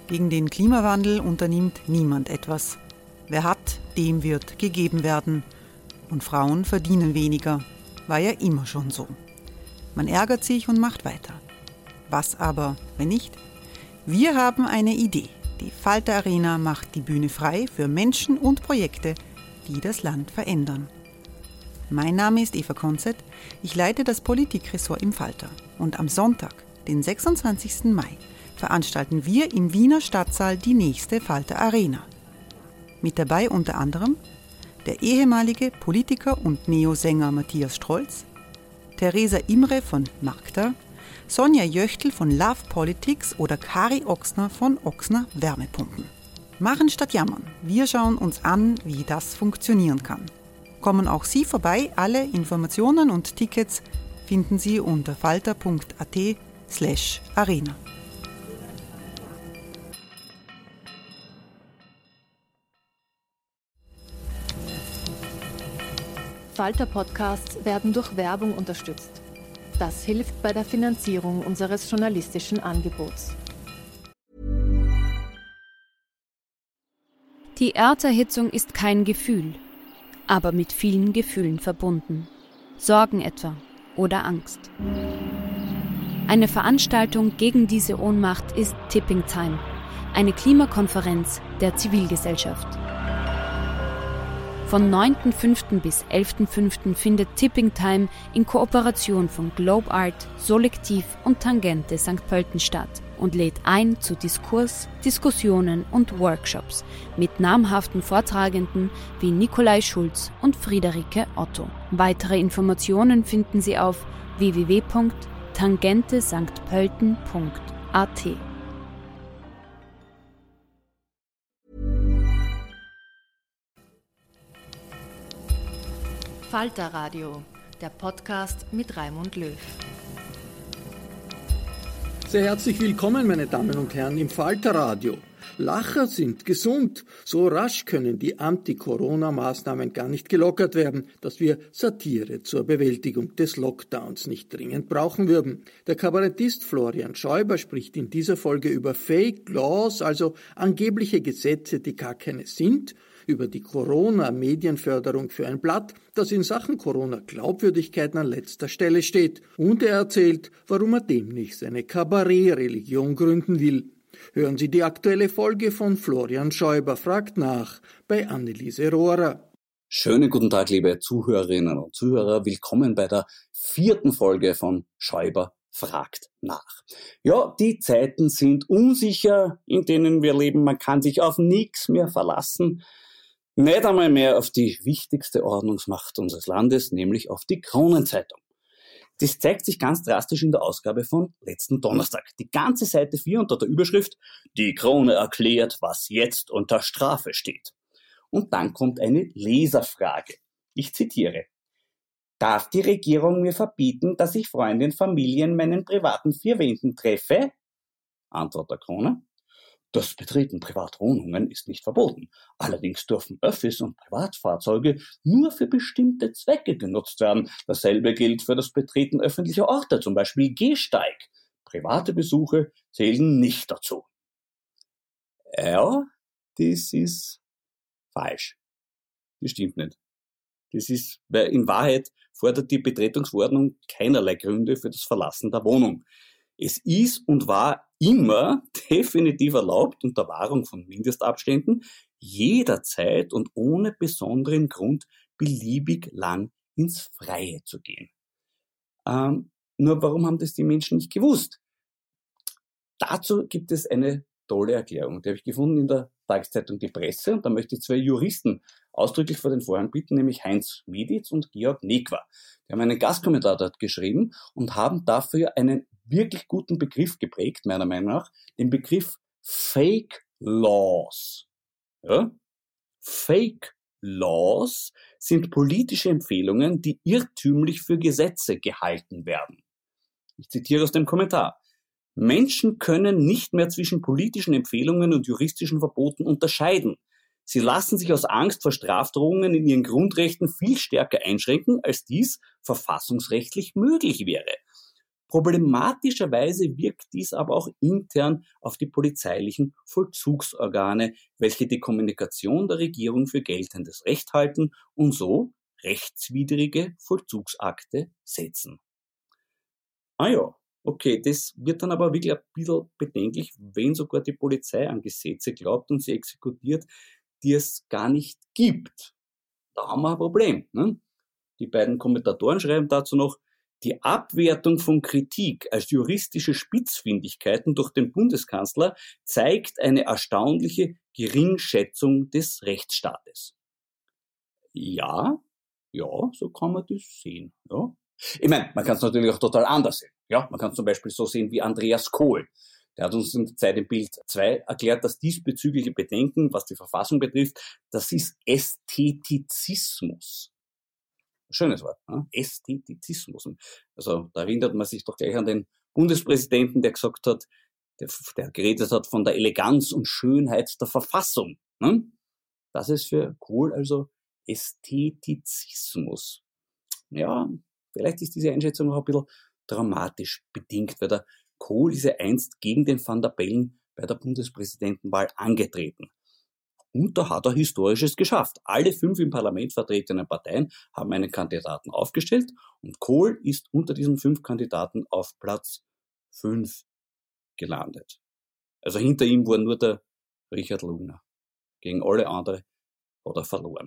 Gegen den Klimawandel unternimmt niemand etwas. Wer hat, dem wird gegeben werden. Und Frauen verdienen weniger. War ja immer schon so. Man ärgert sich und macht weiter. Was aber, wenn nicht? Wir haben eine Idee. Die Falter Arena macht die Bühne frei für Menschen und Projekte, die das Land verändern. Mein Name ist Eva Konzett, ich leite das Politikressort im Falter. Und am Sonntag, den 26. Mai, veranstalten wir im Wiener Stadtsaal die nächste Falter Arena. Mit dabei unter anderem der ehemalige Politiker und Neosänger Matthias Strolz, Theresa Imre von Magda, Sonja Jöchtl von Love Politics oder Kari Ochsner von Ochsner Wärmepumpen. Machen statt jammern. Wir schauen uns an, wie das funktionieren kann. Kommen auch Sie vorbei. Alle Informationen und Tickets finden Sie unter falter.at/arena. Falter-Podcasts werden durch Werbung unterstützt. Das hilft bei der Finanzierung unseres journalistischen Angebots. Die Erderhitzung ist kein Gefühl, aber mit vielen Gefühlen verbunden. Sorgen etwa oder Angst. Eine Veranstaltung gegen diese Ohnmacht ist Tipping Time, eine Klimakonferenz der Zivilgesellschaft. Von 9.5. bis 11.5. findet Tipping Time in Kooperation von Globe Art, Solektiv und Tangente St. Pölten statt und lädt ein zu Diskurs, Diskussionen und Workshops mit namhaften Vortragenden wie Nikolai Schulz und Friederike Otto. Weitere Informationen finden Sie auf www.tangentesanktpölten.at. Falter Radio, der Podcast mit Raimund Löw. Sehr herzlich willkommen, meine Damen und Herren, im Falter Radio. Lacher sind gesund. So rasch können die Anti-Corona-Maßnahmen gar nicht gelockert werden, dass wir Satire zur Bewältigung des Lockdowns nicht dringend brauchen würden. Der Kabarettist Florian Schäuber spricht in dieser Folge über Fake Laws, also angebliche Gesetze, die gar keine sind, über die Corona-Medienförderung für ein Blatt, das in Sachen Corona-Glaubwürdigkeit an letzter Stelle steht. Und er erzählt, warum er demnächst eine Kabarett-Religion gründen will. Hören Sie die aktuelle Folge von Florian Schäuber fragt nach bei Anneliese Rohrer. Schönen guten Tag, liebe Zuhörerinnen und Zuhörer. Willkommen bei der 4. Folge von Schäuber fragt nach. Ja, die Zeiten sind unsicher, in denen wir leben. Man kann sich auf nichts mehr verlassen. Nicht einmal mehr auf die wichtigste Ordnungsmacht unseres Landes, nämlich auf die Kronenzeitung. Das zeigt sich ganz drastisch in der Ausgabe von letzten Donnerstag. Die ganze Seite 4 unter der Überschrift „Die Krone erklärt, was jetzt unter Strafe steht". Und dann kommt eine Leserfrage. Ich zitiere: "Darf die Regierung mir verbieten, dass ich Freunde und Familie in meinen privaten 4 Wänden treffe?" Antwort der Krone: "Das Betreten privater Wohnungen ist nicht verboten. Allerdings dürfen Öffis und Privatfahrzeuge nur für bestimmte Zwecke genutzt werden. Dasselbe gilt für das Betreten öffentlicher Orte, zum Beispiel Gehsteig. Private Besuche zählen nicht dazu." Ja, das ist falsch. Das stimmt nicht. Weil in Wahrheit fordert die Betretungsverordnung keinerlei Gründe für das Verlassen der Wohnung. Es ist und war immer definitiv erlaubt, unter Wahrung von Mindestabständen, jederzeit und ohne besonderen Grund beliebig lang ins Freie zu gehen. Nur warum haben das die Menschen nicht gewusst? Dazu gibt es eine tolle Erklärung. Die habe ich gefunden in der Tageszeitung Die Presse, und da möchte ich 2 Juristen ausdrücklich vor den Vorhang bitten, nämlich Heinz Meditz und Georg Nekwa. Die haben einen Gastkommentar dort geschrieben und haben dafür einen wirklich guten Begriff geprägt, meiner Meinung nach, den Begriff Fake Laws. Ja? Fake Laws sind politische Empfehlungen, die irrtümlich für Gesetze gehalten werden. Ich zitiere aus dem Kommentar: "Menschen können nicht mehr zwischen politischen Empfehlungen und juristischen Verboten unterscheiden. Sie lassen sich aus Angst vor Strafdrohungen in ihren Grundrechten viel stärker einschränken, als dies verfassungsrechtlich möglich wäre. Problematischerweise wirkt dies aber auch intern auf die polizeilichen Vollzugsorgane, welche die Kommunikation der Regierung für geltendes Recht halten und so rechtswidrige Vollzugsakte setzen. Ah ja, okay, das wird dann aber wirklich ein bisschen bedenklich, wenn sogar die Polizei an Gesetze glaubt und sie exekutiert, die es gar nicht gibt. Da haben wir ein Problem. Ne? Die beiden Kommentatoren schreiben dazu noch, die Abwertung von Kritik als juristische Spitzfindigkeiten durch den Bundeskanzler zeigt eine erstaunliche Geringschätzung des Rechtsstaates. Ja, so kann man das sehen. Ja. Ich meine, man kann es natürlich auch total anders sehen. Ja, man kann es zum Beispiel so sehen wie Andreas Kohl. Der hat uns in der Zeit im Bild 2 erklärt, dass diesbezügliche Bedenken, was die Verfassung betrifft, das ist Ästhetizismus. Schönes Wort, ne? Ästhetizismus. Also da erinnert man sich doch gleich an den Bundespräsidenten, der gesagt hat, der geredet hat von der Eleganz und Schönheit der Verfassung. Ne? Das ist für Kohl also Ästhetizismus. Ja, vielleicht ist diese Einschätzung auch ein bisschen dramatisch bedingt, weil der Kohl ist ja einst gegen den Van der Bellen bei der Bundespräsidentenwahl angetreten. Und da hat er Historisches geschafft. Alle 5 im Parlament vertretenen Parteien haben einen Kandidaten aufgestellt und Kohl ist unter diesen 5 Kandidaten auf Platz 5 gelandet. Also hinter ihm war nur der Richard Lugner. Gegen alle anderen hat er verloren.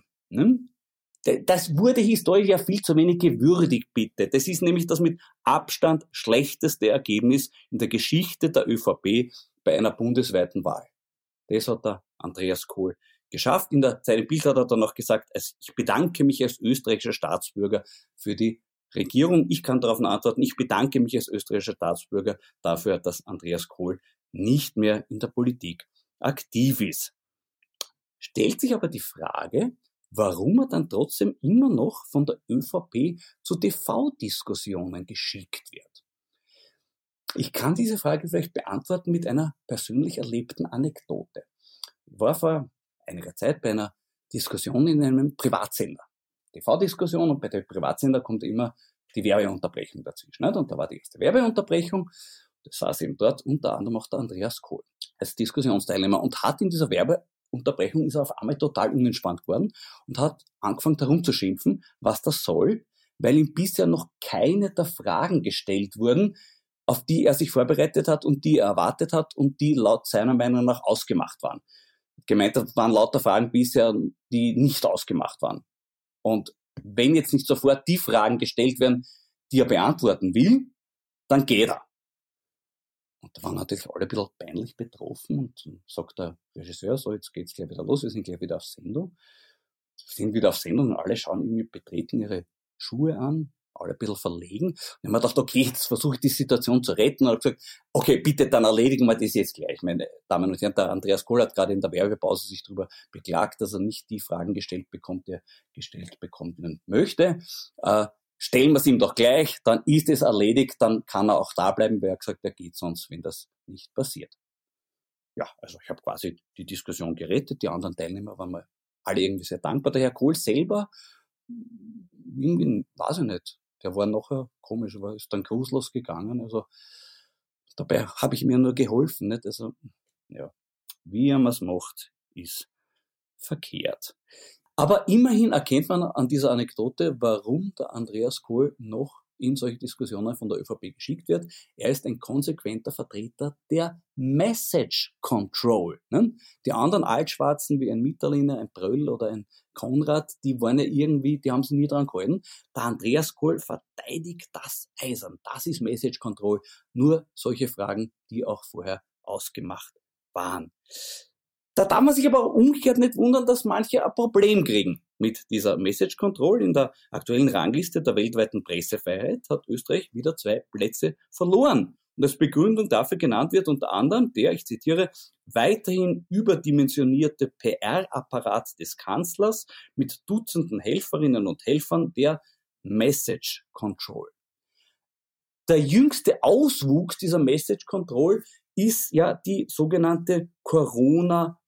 Das wurde historisch ja viel zu wenig gewürdigt, bitte. Das ist nämlich das mit Abstand schlechteste Ergebnis in der Geschichte der ÖVP bei einer bundesweiten Wahl. Das hat der Andreas Kohl geschafft. In der Zeit im Bild hat er dann noch gesagt, ich bedanke mich als österreichischer Staatsbürger für die Regierung. Ich kann darauf antworten, ich bedanke mich als österreichischer Staatsbürger dafür, dass Andreas Kohl nicht mehr in der Politik aktiv ist. Stellt sich aber die Frage, warum er dann trotzdem immer noch von der ÖVP zu TV-Diskussionen geschickt wird. Ich kann diese Frage vielleicht beantworten mit einer persönlich erlebten Anekdote. Ich war vor einiger Zeit bei einer Diskussion in einem Privatsender. TV-Diskussion, und bei der Privatsender kommt immer die Werbeunterbrechung dazwischen. Nicht? Und da war die erste Werbeunterbrechung. Das saß eben dort unter anderem auch der Andreas Kohl als Diskussionsteilnehmer und hat in dieser Werbeunterbrechung ist er auf einmal total unentspannt geworden und hat angefangen herumzuschimpfen, was das soll, weil ihm bisher noch keine der Fragen gestellt wurden, auf die er sich vorbereitet hat und die er erwartet hat und die laut seiner Meinung nach ausgemacht waren. Gemeint hat, waren lauter Fragen bisher, die nicht ausgemacht waren. Und wenn jetzt nicht sofort die Fragen gestellt werden, die er beantworten will, dann geht er. Und da waren natürlich alle ein bisschen peinlich betroffen und dann sagt der Regisseur, so jetzt geht's gleich wieder los, wir sind gleich wieder auf Sendung. Wir sind wieder auf Sendung und alle schauen irgendwie betreten ihre Schuhe an, alle ein bisschen verlegen. Und ich habe mir gedacht, okay, jetzt versuche ich die Situation zu retten. Und habe gesagt, okay, bitte, dann erledigen wir das jetzt gleich. Meine Damen und Herren, der Andreas Kohl hat gerade in der Werbepause sich darüber beklagt, dass er nicht die Fragen gestellt bekommt, die er gestellt bekommen möchte. Stellen wir es ihm doch gleich, dann ist es erledigt, dann kann er auch da bleiben, weil er gesagt, er geht sonst, wenn das nicht passiert. Ja, also ich habe quasi die Diskussion gerettet, die anderen Teilnehmer waren mir alle irgendwie sehr dankbar. Der Herr Kohl selber, irgendwie, weiß ich nicht, der war nachher komisch, aber ist dann grußlos gegangen, also dabei habe ich mir nur geholfen, nicht? Also, ja, wie er es macht, ist verkehrt. Aber immerhin erkennt man an dieser Anekdote, warum der Andreas Kohl noch in solche Diskussionen von der ÖVP geschickt wird. Er ist ein konsequenter Vertreter der Message Control. Ne? Die anderen Altschwarzen wie ein Mitterlehner, ein Bröll oder ein Konrad, die waren ja irgendwie, die haben sich nie dran gehalten. Der Andreas Kohl verteidigt das eisern. Das ist Message Control. Nur solche Fragen, die auch vorher ausgemacht waren. Da darf man sich aber auch umgekehrt nicht wundern, dass manche ein Problem kriegen mit dieser Message Control. In der aktuellen Rangliste der weltweiten Pressefreiheit hat Österreich wieder 2 Plätze verloren. Und als Begründung dafür genannt wird unter anderem der, ich zitiere, weiterhin überdimensionierte PR-Apparat des Kanzlers mit Dutzenden Helferinnen und Helfern der Message Control. Der jüngste Auswuchs dieser Message Control ist ja die sogenannte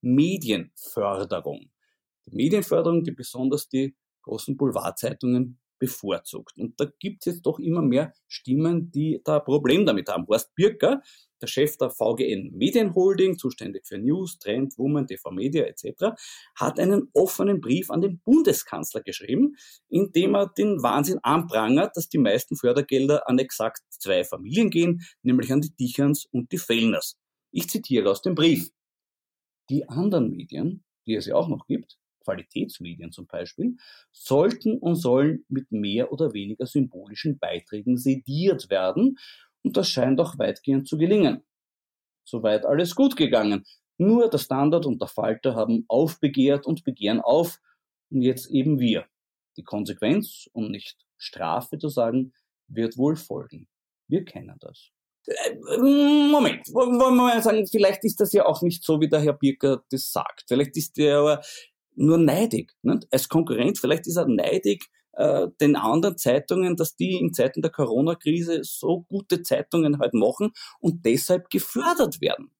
Corona-Medienförderung. Die Medienförderung, die besonders die großen Boulevardzeitungen bevorzugt. Und da gibt es jetzt doch immer mehr Stimmen, die da ein Problem damit haben. Horst Birker, der Chef der VGN Medienholding, zuständig für News, Trend, Woman, TV Media etc., hat einen offenen Brief an den Bundeskanzler geschrieben, in dem er den Wahnsinn anprangert, dass die meisten Fördergelder an exakt 2 Familien gehen, nämlich an die Dicherns und die Fellners. Ich zitiere aus dem Brief. Die anderen Medien, die es ja auch noch gibt, Qualitätsmedien zum Beispiel, sollten und sollen mit mehr oder weniger symbolischen Beiträgen sediert werden. Und das scheint auch weitgehend zu gelingen. Soweit alles gut gegangen. Nur der Standard und der Falter haben aufbegehrt und begehren auf. Und jetzt eben wir. Die Konsequenz, um nicht Strafe zu sagen, wird wohl folgen. Wir kennen das. Moment, wollen wir mal sagen, vielleicht ist das ja auch nicht so, wie der Herr Birker das sagt. Vielleicht ist er aber nur neidig. Nicht? Als Konkurrent, vielleicht ist er neidig den anderen Zeitungen, dass die in Zeiten der Corona-Krise so gute Zeitungen halt machen und deshalb gefördert werden.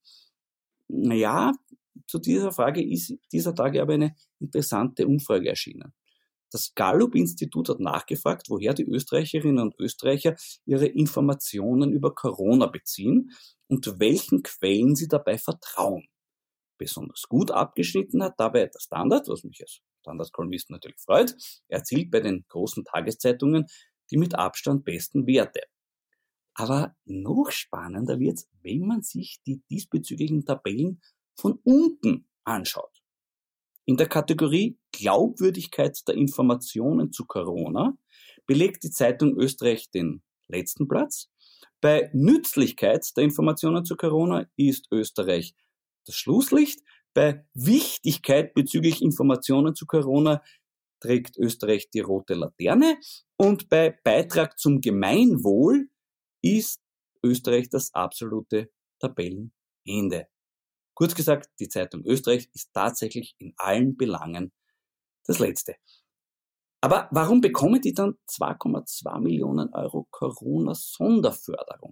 Naja, zu dieser Frage ist dieser Tage aber eine interessante Umfrage erschienen. Das Gallup-Institut hat nachgefragt, woher die Österreicherinnen und Österreicher ihre Informationen über Corona beziehen und welchen Quellen sie dabei vertrauen. Besonders gut abgeschnitten hat dabei der Standard, was mich als Standardkolumnist natürlich freut. Er erzielt bei den großen Tageszeitungen die mit Abstand besten Werte. Aber noch spannender wird's, wenn man sich die diesbezüglichen Tabellen von unten anschaut. In der Kategorie Glaubwürdigkeit der Informationen zu Corona belegt die Zeitung Österreich den letzten Platz. Bei Nützlichkeit der Informationen zu Corona ist Österreich das Schlusslicht. Bei Wichtigkeit bezüglich Informationen zu Corona trägt Österreich die rote Laterne. Und bei Beitrag zum Gemeinwohl ist Österreich das absolute Tabellenende. Kurz gesagt, die Zeitung Österreich ist tatsächlich in allen Belangen das Letzte. Aber warum bekommen die dann 2,2 Millionen Euro Corona-Sonderförderung?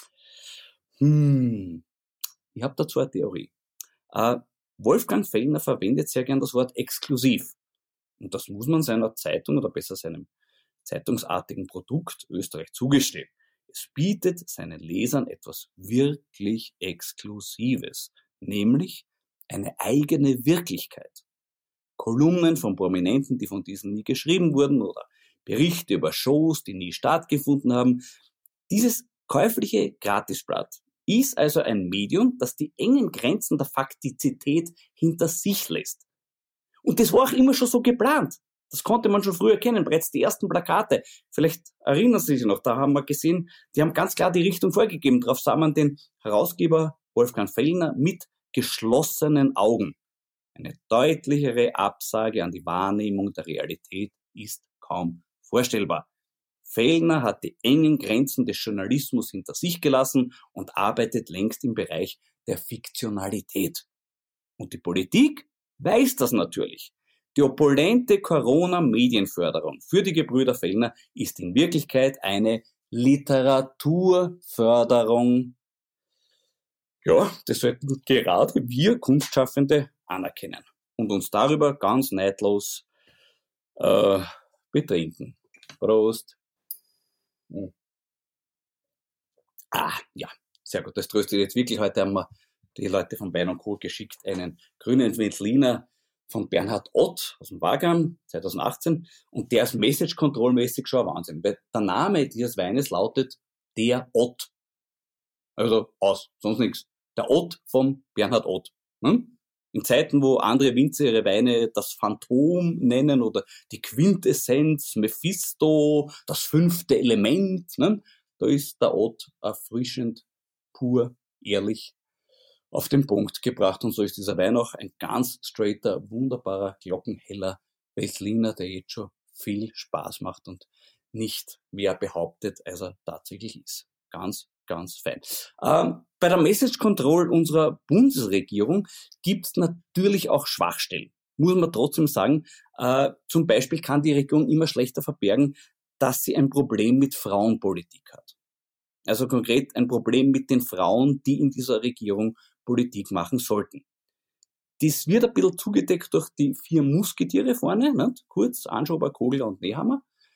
Ich habe dazu eine Theorie. Wolfgang Fellner verwendet sehr gern das Wort exklusiv. Und das muss man seiner Zeitung oder besser seinem zeitungsartigen Produkt Österreich zugestehen. Es bietet seinen Lesern etwas wirklich Exklusives, nämlich eine eigene Wirklichkeit. Kolumnen von Prominenten, die von diesen nie geschrieben wurden, oder Berichte über Shows, die nie stattgefunden haben. Dieses käufliche Gratisblatt ist also ein Medium, das die engen Grenzen der Faktizität hinter sich lässt. Und das war auch immer schon so geplant. Das konnte man schon früher kennen, bereits die ersten Plakate. Vielleicht erinnern Sie sich noch, da haben wir gesehen, die haben ganz klar die Richtung vorgegeben. Darauf sah man den Herausgeber Wolfgang Fellner mit geschlossenen Augen. Eine deutlichere Absage an die Wahrnehmung der Realität ist kaum vorstellbar. Fellner hat die engen Grenzen des Journalismus hinter sich gelassen und arbeitet längst im Bereich der Fiktionalität. Und die Politik weiß das natürlich. Die opulente Corona-Medienförderung für die Gebrüder Fellner ist in Wirklichkeit eine Literaturförderung. Ja, das sollten gerade wir Kunstschaffende anerkennen und uns darüber ganz neidlos betrinken. Prost. Ja, sehr gut. Das tröstet jetzt wirklich. Heute haben wir die Leute von Bein und Co. geschickt einen grünen Veltliner von Bernhard Ott aus dem Wagram 2018 und der ist Message-Control-mäßig schon ein Wahnsinn, weil der Name dieses Weines lautet der Ott. Also sonst nichts. Der Ott von Bernhard Ott. In Zeiten, wo andere Winzer ihre Weine das Phantom nennen oder die Quintessenz, Mephisto, das 5. Element, da ist der Ott erfrischend, pur, ehrlich auf den Punkt gebracht. Und so ist dieser Wein auch ein ganz straighter, wunderbarer, glockenheller Veltliner, der jetzt schon viel Spaß macht und nicht mehr behauptet, als er tatsächlich ist. Ganz, ganz fein. Bei der Message Control unserer Bundesregierung gibt es natürlich auch Schwachstellen. Muss man trotzdem sagen, zum Beispiel kann die Regierung immer schlechter verbergen, dass sie ein Problem mit Frauenpolitik hat. Also konkret ein Problem mit den Frauen, die in dieser Regierung Politik machen sollten. Das wird ein bisschen zugedeckt durch die 4 Musketiere vorne, nicht? Kurz, Anschober, Kogler und Nehammer.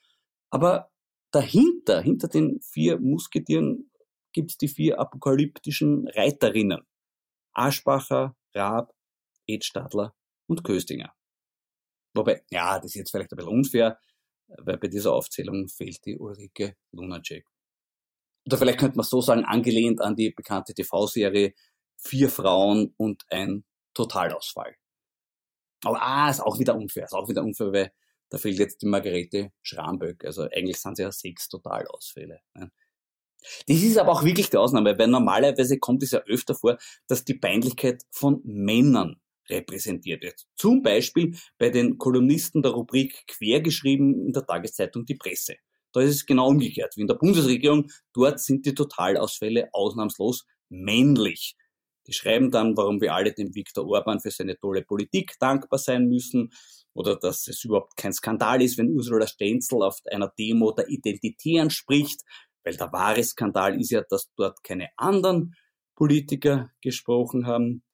Aber hinter den 4 Musketieren gibt's die 4 apokalyptischen Reiterinnen. Aschbacher, Raab, Edstadler und Köstinger. Wobei, ja, das ist jetzt vielleicht ein bisschen unfair, weil bei dieser Aufzählung fehlt die Ulrike Lunacek. Oder vielleicht könnte man so sagen, angelehnt an die bekannte TV-Serie 4 Frauen und ein Totalausfall. Aber ist auch wieder unfair, weil da fehlt jetzt die Margarete Schramböck. Also eigentlich sind es ja 6 Totalausfälle. Das ist aber auch wirklich die Ausnahme, weil normalerweise kommt es ja öfter vor, dass die Peinlichkeit von Männern repräsentiert wird. Zum Beispiel bei den Kolumnisten der Rubrik Quergeschrieben in der Tageszeitung Die Presse. Da ist es genau umgekehrt wie in der Bundesregierung. Dort sind die Totalausfälle ausnahmslos männlich. Die schreiben dann, warum wir alle dem Viktor Orban für seine tolle Politik dankbar sein müssen oder dass es überhaupt kein Skandal ist, wenn Ursula Stenzel auf einer Demo der Identitären spricht, weil der wahre Skandal ist ja, dass dort keine anderen Politiker gesprochen haben.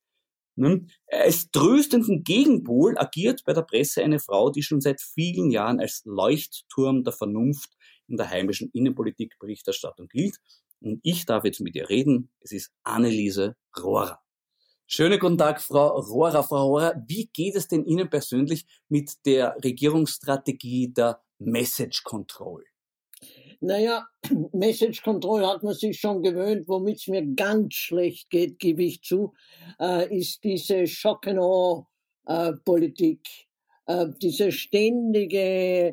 Als tröstenden Gegenpol agiert bei der Presse eine Frau, die schon seit vielen Jahren als Leuchtturm der Vernunft in der heimischen Innenpolitikberichterstattung gilt. Und ich darf jetzt mit ihr reden. Es ist Anneliese Rohrer. Schönen guten Tag, Frau Rohrer. Frau Rohrer, wie geht es denn Ihnen persönlich mit der Regierungsstrategie der Message Control? Naja, Message Control hat man sich schon gewöhnt. Womit es mir ganz schlecht geht, gebe ich zu, ist diese Shock-and-Awe-Politik. Diese ständige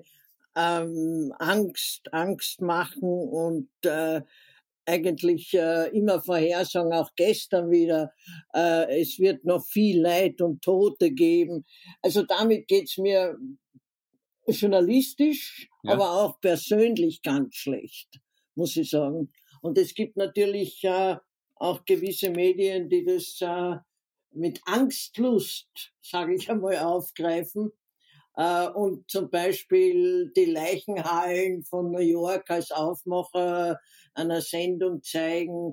Angst machen und eigentlich immer Vorhersagen, auch gestern wieder, es wird noch viel Leid und Tote geben. Also damit geht's mir journalistisch, aber auch persönlich ganz schlecht, muss ich sagen. Und es gibt natürlich auch gewisse Medien, die das mit Angstlust, sage ich einmal, aufgreifen und zum Beispiel die Leichenhallen von New York als Aufmacher einer Sendung zeigen.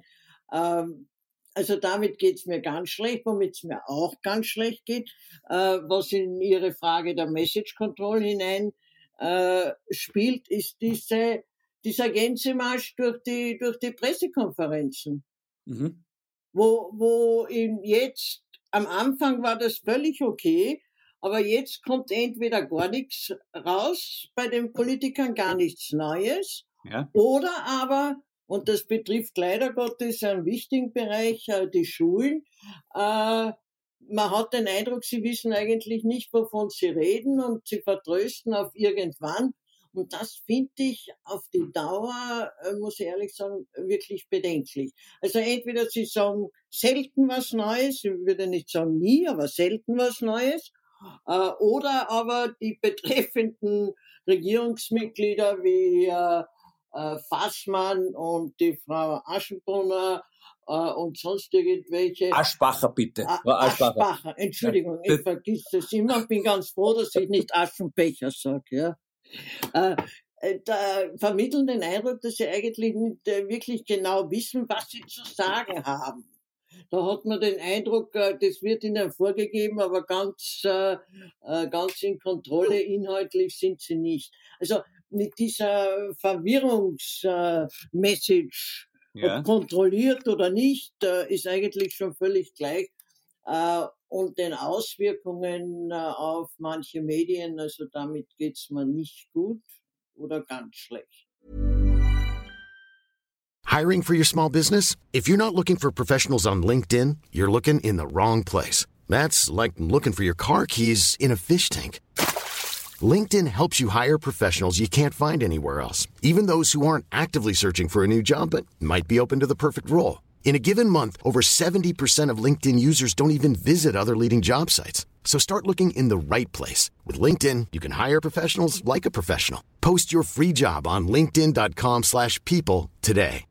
Also damit geht's mir ganz schlecht, womit es mir auch ganz schlecht geht, was in Ihre Frage der Message Control hinein spielt, ist dieser Gänsemarsch durch die Pressekonferenzen. Mhm. Wo jetzt, am Anfang war das völlig okay, aber jetzt kommt entweder gar nichts raus, bei den Politikern gar nichts Neues, oder aber, und das betrifft leider Gottes einen wichtigen Bereich, die Schulen. Man hat den Eindruck, sie wissen eigentlich nicht, wovon sie reden und sie vertrösten auf irgendwann. Und das finde ich auf die Dauer, muss ich ehrlich sagen, wirklich bedenklich. Also entweder sie sagen selten was Neues, ich würde nicht sagen nie, aber selten was Neues, oder aber die betreffenden Regierungsmitglieder wie Fassmann und die Frau Aschenbrunner und sonst irgendwelche. Aschbacher, bitte. Aschbacher, Entschuldigung, ich vergiss das immer und bin ganz froh, dass ich nicht Aschenbecher sage. Ja. Da vermitteln den Eindruck, dass sie eigentlich nicht wirklich genau wissen, was sie zu sagen haben. Da hat man den Eindruck, das wird ihnen vorgegeben, aber ganz in Kontrolle, inhaltlich sind sie nicht. Also mit dieser Verwirrungsmessage, ob kontrolliert oder nicht, ist eigentlich schon völlig gleich. Und den Auswirkungen auf manche Medien, also damit geht's mir nicht gut oder ganz schlecht. Hiring for your small business? If you're not looking for professionals on LinkedIn, you're looking in the wrong place. That's like looking for your car keys in a fish tank. LinkedIn helps you hire professionals you can't find anywhere else, even those who aren't actively searching for a new job but might be open to the perfect role. In a given month, over 70% of LinkedIn users don't even visit other leading job sites. So start looking in the right place. With LinkedIn, you can hire professionals like a professional. Post your free job on linkedin.com/people today.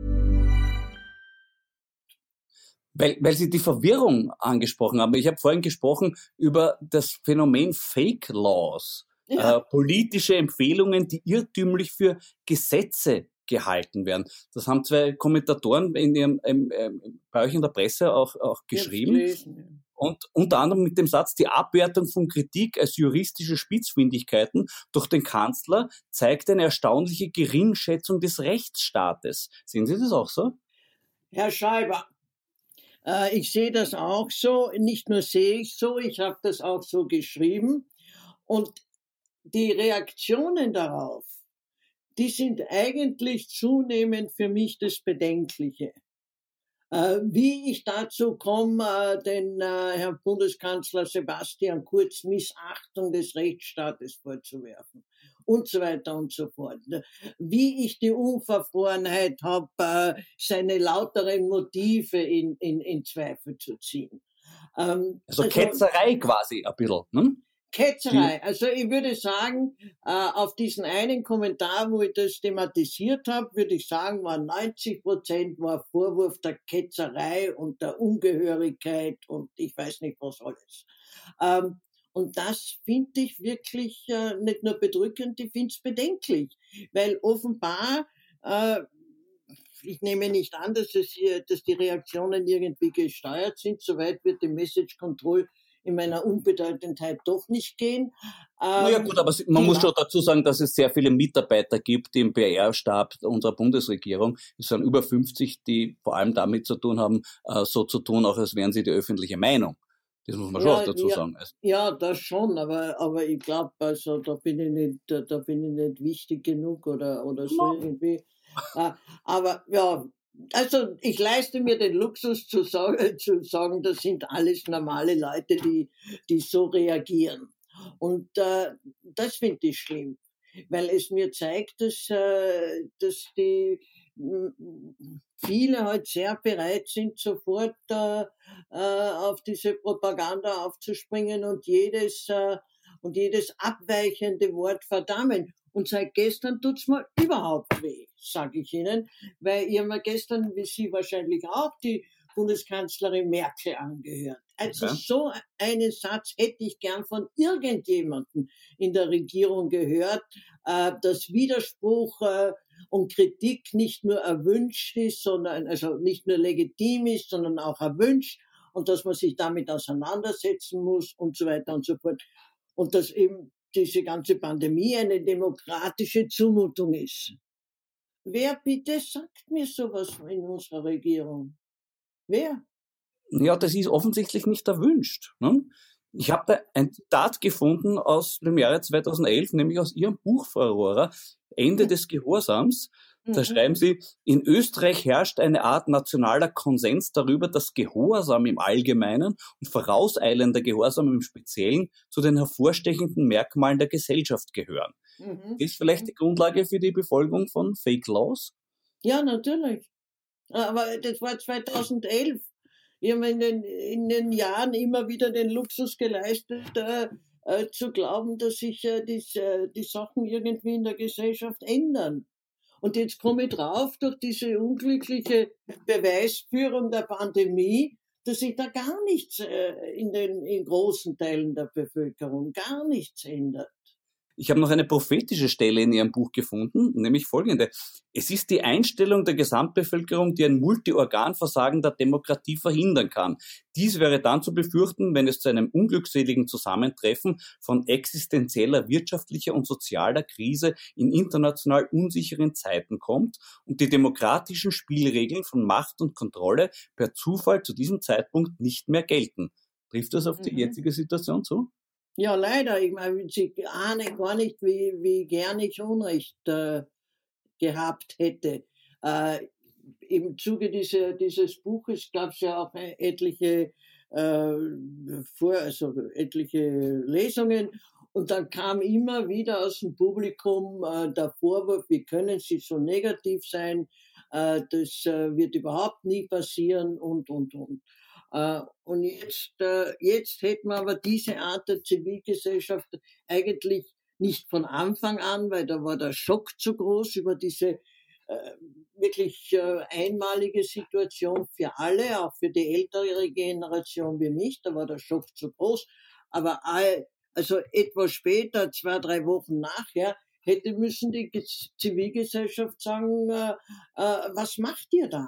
Weil Sie die Verwirrung angesprochen haben. Ich habe vorhin gesprochen über das Phänomen Fake Laws. Ja. Politische Empfehlungen, die irrtümlich für Gesetze gehalten werden. Das haben 2 Kommentatoren in ihrem, bei euch in der Presse auch geschrieben. Und unter anderem mit dem Satz, die Abwertung von Kritik als juristische Spitzfindigkeiten durch den Kanzler zeigt eine erstaunliche Geringschätzung des Rechtsstaates. Sehen Sie das auch so? Herr Schäuber, ich sehe das auch so. Nicht nur sehe ich so, ich habe das auch so geschrieben. Und die Reaktionen darauf, die sind eigentlich zunehmend für mich das Bedenkliche. Wie ich dazu komme, den Herrn Bundeskanzler Sebastian Kurz Missachtung des Rechtsstaates vorzuwerfen und so weiter und so fort. Wie ich die Unverfrorenheit habe, seine lauteren Motive in Zweifel zu ziehen. Also Ketzerei quasi ein bisschen, ne? Ketzerei. Also ich würde sagen, auf diesen einen Kommentar, wo ich das thematisiert habe, würde ich sagen, waren 90% war Vorwurf der Ketzerei und der Ungehörigkeit und ich weiß nicht was alles. Und das finde ich wirklich nicht nur bedrückend, ich finde es bedenklich, weil offenbar, ich nehme nicht an, dass die Reaktionen irgendwie gesteuert sind, soweit wird die Message Control in meiner Unbedeutendheit doch nicht gehen. Naja gut, aber man muss schon dazu sagen, dass es sehr viele Mitarbeiter gibt, die im PR-Stab unserer Bundesregierung, es sind über 50, die vor allem damit zu tun haben, so zu tun, auch als wären sie die öffentliche Meinung. Das muss man schon auch dazu sagen. Ja, das schon, aber ich glaube, also da bin ich nicht wichtig genug oder so irgendwie. Aber ja, also ich leiste mir den Luxus zu sagen, das sind alles normale Leute, die so reagieren. Und das finde ich schlimm, weil es mir zeigt, dass die viele halt sehr bereit sind, sofort auf diese Propaganda aufzuspringen und jedes abweichende Wort verdammen. Und seit gestern tut's mir überhaupt weh, sage ich Ihnen, weil ich mir gestern, wie Sie wahrscheinlich auch, die Bundeskanzlerin Merkel angehört. Also so einen Satz hätte ich gern von irgendjemandem in der Regierung gehört, dass Widerspruch und Kritik nicht nur erwünscht ist, sondern also nicht nur legitim ist, sondern auch erwünscht und dass man sich damit auseinandersetzen muss und so weiter und so fort. Und dass eben diese ganze Pandemie eine demokratische Zumutung ist. Wer bitte sagt mir sowas in unserer Regierung? Wer? Ja, das ist offensichtlich nicht erwünscht. Ne? Ich habe da ein Zitat gefunden aus dem Jahre 2011, nämlich aus Ihrem Buch, Frau Rohrer, Ende des Gehorsams. Da schreiben Sie, in Österreich herrscht eine Art nationaler Konsens darüber, dass Gehorsam im Allgemeinen und vorauseilender Gehorsam im Speziellen zu den hervorstechenden Merkmalen der Gesellschaft gehören. Ist vielleicht die Grundlage für die Befolgung von Fake Laws? Ja, natürlich. Aber das war 2011. Ich habe in den Jahren immer wieder den Luxus geleistet, zu glauben, dass sich die Sachen irgendwie in der Gesellschaft ändern. Und jetzt komme ich drauf, durch diese unglückliche Beweisführung der Pandemie, dass sich da gar nichts in großen Teilen der Bevölkerung gar nichts ändert. Ich habe noch eine prophetische Stelle in Ihrem Buch gefunden, nämlich folgende. Es ist die Einstellung der Gesamtbevölkerung, die ein Multiorganversagen der Demokratie verhindern kann. Dies wäre dann zu befürchten, wenn es zu einem unglückseligen Zusammentreffen von existenzieller, wirtschaftlicher und sozialer Krise in international unsicheren Zeiten kommt und die demokratischen Spielregeln von Macht und Kontrolle per Zufall zu diesem Zeitpunkt nicht mehr gelten. Trifft das auf die jetzige Situation zu? Ja, leider. Ich meine, Sie ahnen gar nicht, wie gern ich Unrecht gehabt hätte. Im Zuge dieses Buches gab es ja auch etliche etliche Lesungen. Und dann kam immer wieder aus dem Publikum der Vorwurf, wie können Sie so negativ sein? Das wird überhaupt nie passieren und. Und jetzt hätten wir aber diese Art der Zivilgesellschaft eigentlich nicht von Anfang an, weil da war der Schock zu groß über diese wirklich einmalige Situation für alle, auch für die ältere Generation wie mich, da war der Schock zu groß. Aber also etwas später, 2-3 Wochen nachher, hätte müssen die Zivilgesellschaft sagen, was macht ihr da?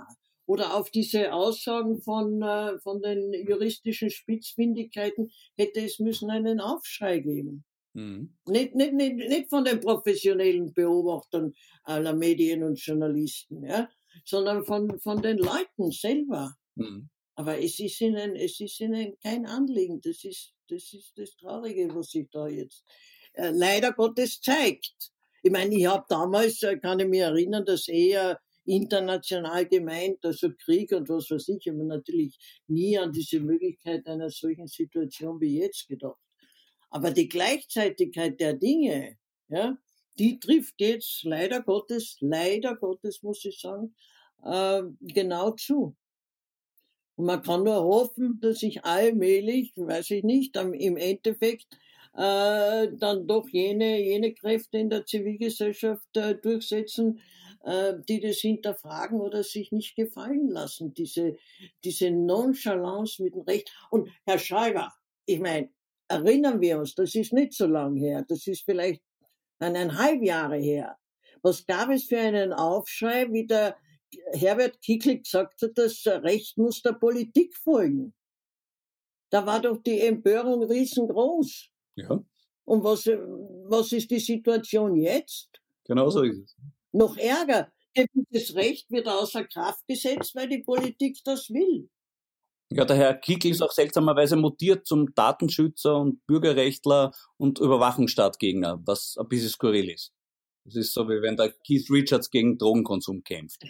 oder auf diese Aussagen von den juristischen Spitzfindigkeiten hätte es müssen einen Aufschrei geben. Mhm. Nicht von den professionellen Beobachtern aller Medien und Journalisten, ja, sondern von den Leuten selber. Mhm. Aber es ist ihnen kein Anliegen. Das ist das Traurige, was sich da jetzt leider Gottes zeigt. Ich meine, ich habe damals, kann ich mich erinnern, dass eher international gemeint, also Krieg und was weiß ich, aber natürlich nie an diese Möglichkeit einer solchen Situation wie jetzt gedacht. Aber die Gleichzeitigkeit der Dinge, ja, die trifft jetzt leider Gottes muss ich sagen, genau zu. Und man kann nur hoffen, dass sich allmählich, weiß ich nicht, im Endeffekt dann doch jene Kräfte in der Zivilgesellschaft durchsetzen, die das hinterfragen oder sich nicht gefallen lassen. Diese Nonchalance mit dem Recht. Und Herr Schäuber, ich meine, erinnern wir uns, das ist nicht so lang her, das ist vielleicht 1,5 Jahre her. Was gab es für einen Aufschrei, wie der Herbert Kickl gesagt hat, das Recht muss der Politik folgen. Da war doch die Empörung riesengroß. Ja. Und was ist die Situation jetzt? Genau so ist es. Noch ärger. Das Recht wird außer Kraft gesetzt, weil die Politik das will. Ja, der Herr Kickl ist auch seltsamerweise mutiert zum Datenschützer und Bürgerrechtler und Überwachungsstaatgegner, was ein bisschen skurril ist. Das ist so, wie wenn der Keith Richards gegen Drogenkonsum kämpft.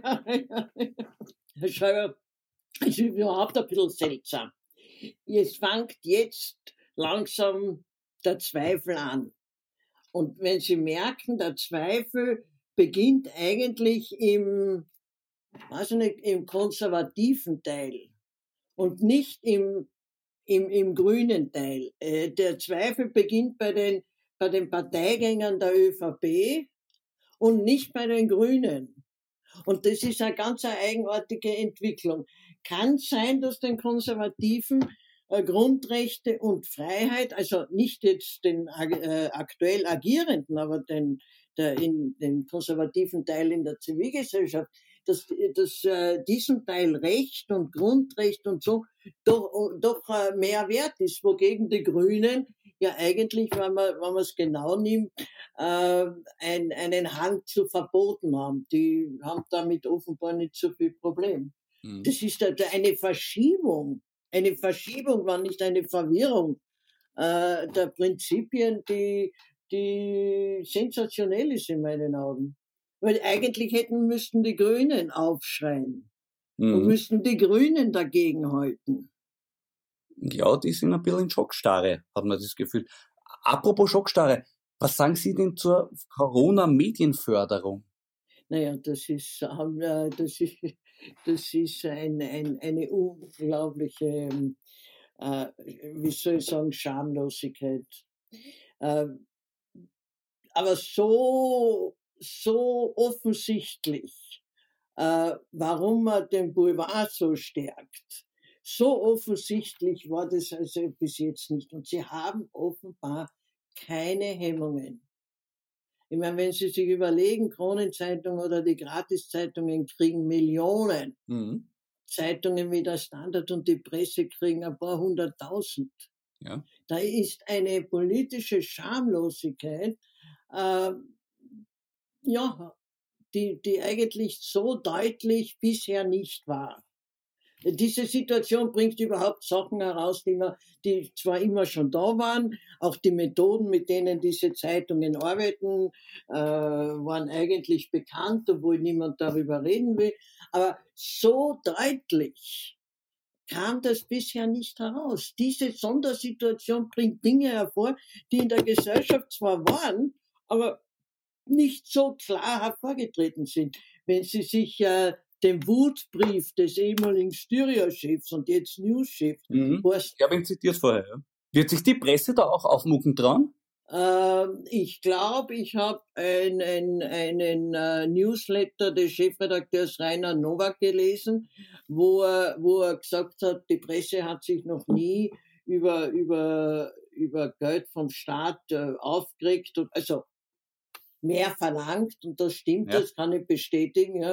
Herr Schäuber, es ist überhaupt ein bisschen seltsam. Es fängt jetzt langsam der Zweifel an. Und wenn Sie merken, der Zweifel beginnt eigentlich im konservativen Teil und nicht im grünen Teil. Der Zweifel beginnt bei den Parteigängern der ÖVP und nicht bei den Grünen. Und das ist eine ganz eigenartige Entwicklung. Kann sein, dass den Konservativen Grundrechte und Freiheit, also nicht jetzt den aktuell Agierenden, aber den konservativen Teil in der Zivilgesellschaft, dass diesem Teil Recht und Grundrecht und so doch mehr wert ist, wogegen die Grünen ja eigentlich, wenn man es genau nimmt, einen Hang zu Verboten haben. Die haben damit offenbar nicht so viel Problem. Mhm. Das ist eine Verschiebung, war nicht eine Verwirrung der Prinzipien, die sensationell ist in meinen Augen. Weil eigentlich müssten die Grünen aufschreien und müssten die Grünen dagegenhalten. Ja, die sind ein bisschen in Schockstarre, hat man das Gefühl. Apropos Schockstarre, was sagen Sie denn zur Corona-Medienförderung? Naja, das ist eine unglaubliche, wie soll ich sagen, Schamlosigkeit. Aber so offensichtlich, warum man den Boulevard so stärkt. So offensichtlich war das also bis jetzt nicht. Und sie haben offenbar keine Hemmungen. Ich meine, wenn Sie sich überlegen, Kronenzeitung oder die Gratiszeitungen kriegen Millionen. Mhm. Zeitungen wie der Standard und die Presse kriegen ein paar 100.000. Ja. Da ist eine politische Schamlosigkeit, die eigentlich so deutlich bisher nicht war. Diese Situation bringt überhaupt Sachen heraus, die zwar immer schon da waren, auch die Methoden, mit denen diese Zeitungen arbeiten, waren eigentlich bekannt, obwohl niemand darüber reden will. Aber so deutlich kam das bisher nicht heraus. Diese Sondersituation bringt Dinge hervor, die in der Gesellschaft zwar waren, aber nicht so klar hervorgetreten sind. Wenn Sie sich den Wutbrief des ehemaligen Styria-Chefs und jetzt News-Chefs. Ich habe ihn zitiert vorher. Ja. Wird sich die Presse da auch aufmucken dran? Ich glaube, ich habe einen Newsletter des Chefredakteurs Rainer Nowak gelesen, wo er gesagt hat, die Presse hat sich noch nie über Geld vom Staat aufgeregt und also mehr verlangt, und das stimmt, ja. Das kann ich bestätigen, ja.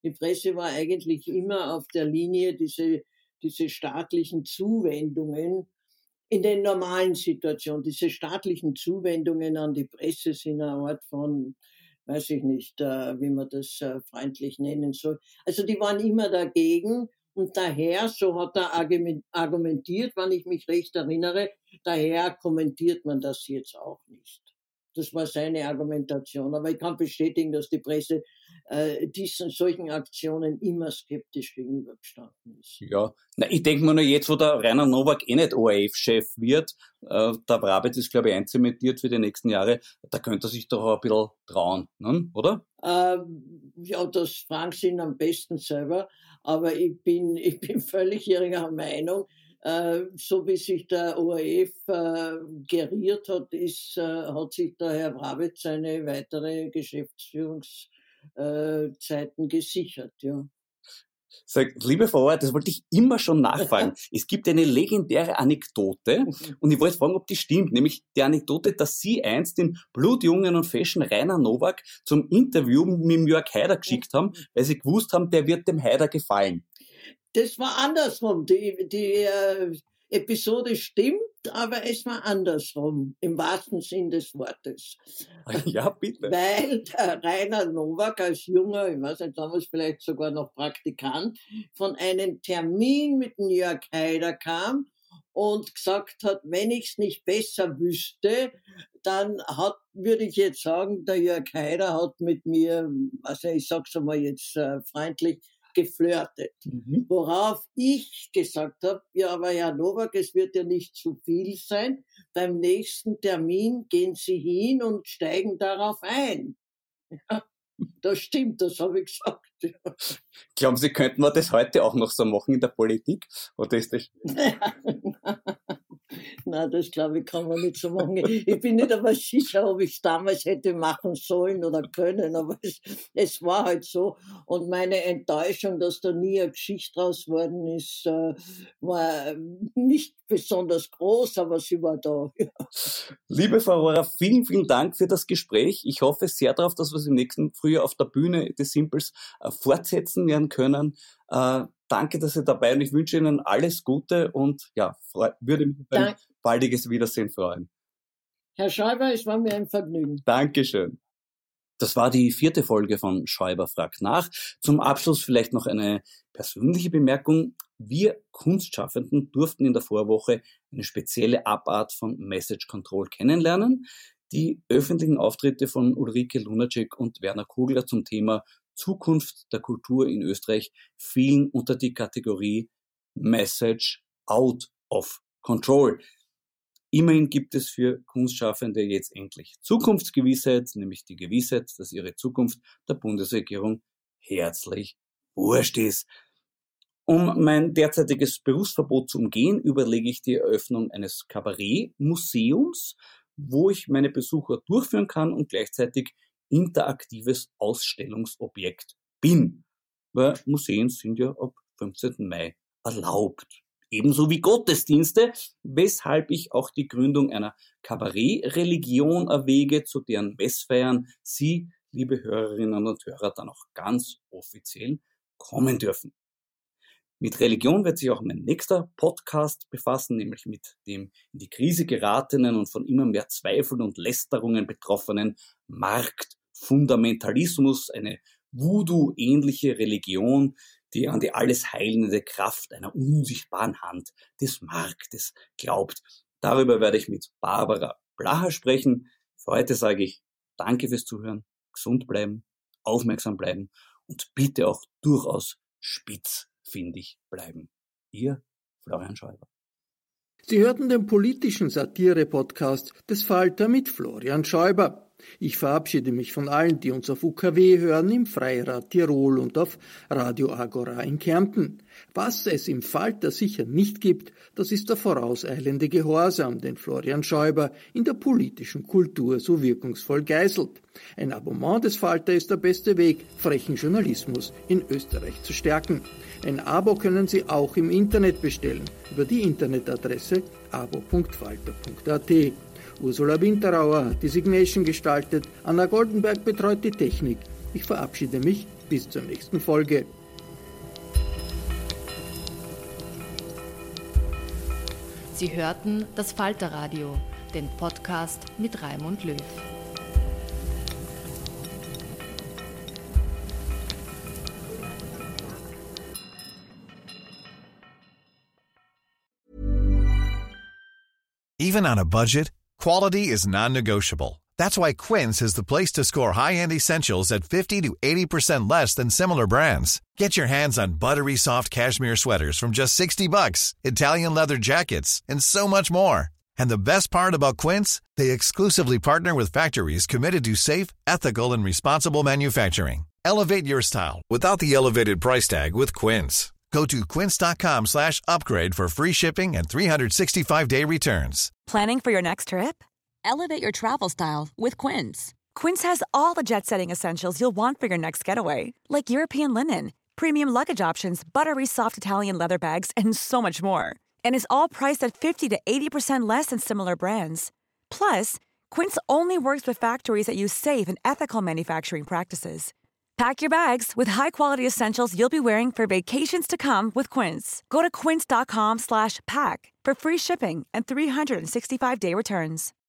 Die Presse war eigentlich immer auf der Linie, diese staatlichen Zuwendungen in den normalen Situationen. Diese staatlichen Zuwendungen an die Presse sind eine Art von, weiß ich nicht, wie man das freundlich nennen soll. Also die waren immer dagegen und daher, so hat er argumentiert, wenn ich mich recht erinnere, daher kommentiert man das jetzt auch nicht. Das war seine Argumentation. Aber ich kann bestätigen, dass die Presse solchen Aktionen immer skeptisch gegenübergestanden ist. Ja, ich denke mir nur jetzt, wo der Rainer Nowak nicht ORF-Chef wird, der Wrabetz ist, glaube ich, einzementiert für die nächsten Jahre, da könnte er sich doch auch ein bisschen trauen, ne? Oder? Ja, das fragen Sie ihn am besten selber. Aber ich bin völlig Ihrer Meinung. So wie sich der ORF geriert hat, hat sich der Herr Wrabetz seine weitere Geschäftsführungszeiten gesichert, ja. Liebe Frau Auer, das wollte ich immer schon nachfragen. Es gibt eine legendäre Anekdote und ich wollte fragen, ob die stimmt, nämlich die Anekdote, dass Sie einst den blutjungen und fashion Rainer Nowak zum Interview mit dem Jörg Haider geschickt haben, weil Sie gewusst haben, der wird dem Haider gefallen. Das war andersrum. Die Episode stimmt, aber es war andersrum, im wahrsten Sinn des Wortes. Ja, bitte. Weil der Rainer Nowak als junger, ich weiß nicht, damals vielleicht sogar noch Praktikant, von einem Termin mit dem Jörg Haider kam und gesagt hat, wenn ich's nicht besser wüsste, dann würde ich jetzt sagen, der Jörg Haider hat mit mir, also ich sag's einmal jetzt freundlich, geflirtet. Worauf ich gesagt habe, ja, aber Herr Nowak, es wird ja nicht zu viel sein. Beim nächsten Termin gehen Sie hin und steigen darauf ein. Ja, das stimmt, das habe ich gesagt. Ja. Glauben Sie, könnten wir das heute auch noch so machen in der Politik? Oder ist das... Nein, das glaube ich, kann man nicht so machen. Ich bin nicht aber sicher, ob ich es damals hätte machen sollen oder können, aber es war halt so. Und meine Enttäuschung, dass da nie eine Geschichte draus geworden ist, war nicht besonders groß, aber sie war da. Ja. Liebe Frau Rohrer, vielen, vielen Dank für das Gespräch. Ich hoffe sehr darauf, dass wir es im nächsten Frühjahr auf der Bühne des Simples fortsetzen werden können. Danke, dass Sie dabei sind. Ich wünsche Ihnen alles Gute und ja, würde mich auf ein baldiges Wiedersehen freuen. Herr Schäuber, es war mir ein Vergnügen. Dankeschön. Das war die 4. Folge von Schäuber fragt nach. Zum Abschluss vielleicht noch eine persönliche Bemerkung. Wir Kunstschaffenden durften in der Vorwoche eine spezielle Abart von Message Control kennenlernen. Die öffentlichen Auftritte von Ulrike Lunacek und Werner Kugler zum Thema Zukunft der Kultur in Österreich fielen unter die Kategorie Message Out of Control. Immerhin gibt es für Kunstschaffende jetzt endlich Zukunftsgewissheit, nämlich die Gewissheit, dass ihre Zukunft der Bundesregierung herzlich wurscht ist. Um mein derzeitiges Berufsverbot zu umgehen, überlege ich die Eröffnung eines Kabarettmuseums, wo ich meine Besucher durchführen kann und gleichzeitig interaktives Ausstellungsobjekt bin. Weil Museen sind ja ab 15. Mai erlaubt. Ebenso wie Gottesdienste, weshalb ich auch die Gründung einer Kabarett-Religion erwäge, zu deren Messfeiern Sie, liebe Hörerinnen und Hörer, dann auch ganz offiziell kommen dürfen. Mit Religion wird sich auch mein nächster Podcast befassen, nämlich mit dem in die Krise geratenen und von immer mehr Zweifeln und Lästerungen betroffenen Marktfundamentalismus, eine Voodoo-ähnliche Religion, die an die alles heilende Kraft einer unsichtbaren Hand des Marktes glaubt. Darüber werde ich mit Barbara Blacher sprechen. Für heute sage ich danke fürs Zuhören, gesund bleiben, aufmerksam bleiben und bitte auch durchaus spitzfindig bleiben. Ihr Florian Schäuber. Sie hörten den politischen Satire-Podcast des Falter mit Florian Schäuber. Ich verabschiede mich von allen, die uns auf UKW hören, im Freirad Tirol und auf Radio Agora in Kärnten. Was es im Falter sicher nicht gibt, das ist der vorauseilende Gehorsam, den Florian Schäuber in der politischen Kultur so wirkungsvoll geißelt. Ein Abonnement des Falter ist der beste Weg, frechen Journalismus in Österreich zu stärken. Ein Abo können Sie auch im Internet bestellen, über die Internetadresse abo.falter.at. Ursula Winterauer hat die Signation gestaltet, Anna Goldenberg betreut die Technik. Ich verabschiede mich, Bis zur nächsten Folge. Sie hörten das Falterradio, den Podcast mit Raimund Löw. Even on a budget, quality is non-negotiable. That's why Quince is the place to score high-end essentials at 50 to 80% less than similar brands. Get your hands on buttery soft cashmere sweaters from just $60, Italian leather jackets, and so much more. And the best part about Quince, they exclusively partner with factories committed to safe, ethical, and responsible manufacturing. Elevate your style without the elevated price tag with Quince. Go to quince.com/upgrade for free shipping and 365-day returns. Planning for your next trip? Elevate your travel style with Quince. Quince has all the jet-setting essentials you'll want for your next getaway, like European linen, premium luggage options, buttery soft Italian leather bags, and so much more. And is all priced at 50 to 80% less than similar brands. Plus, Quince only works with factories that use safe and ethical manufacturing practices. Pack your bags with high-quality essentials you'll be wearing for vacations to come with Quince. Go to quince.com/pack for free shipping and 365-day returns.